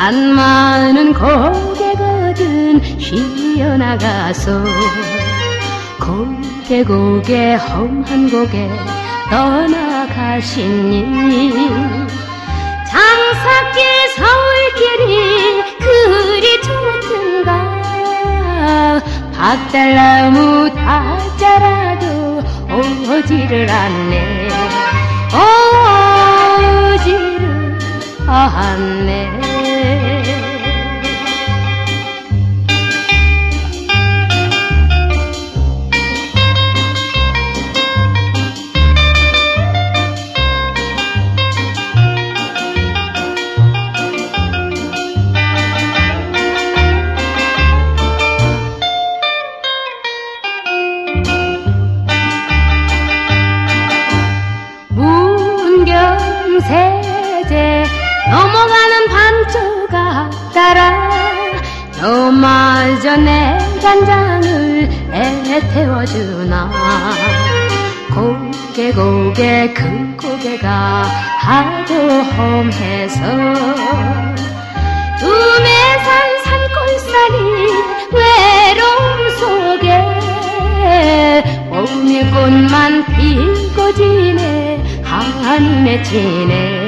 산 많은 고개거든 쉬어나가서 고개 험한 고개 떠나가시니 장사길 서울길이 그리 좋든가 박달나무 다자라도 오지를 않네 오지를 않네. 세제 넘어가는 반조각 따라 너마저 내 간장을 애태워주나 고개 그 고개가 하도 험해서 두메산 산골살이 외로움 속에 봄이 꽃만 피고 지네 한이 맺히네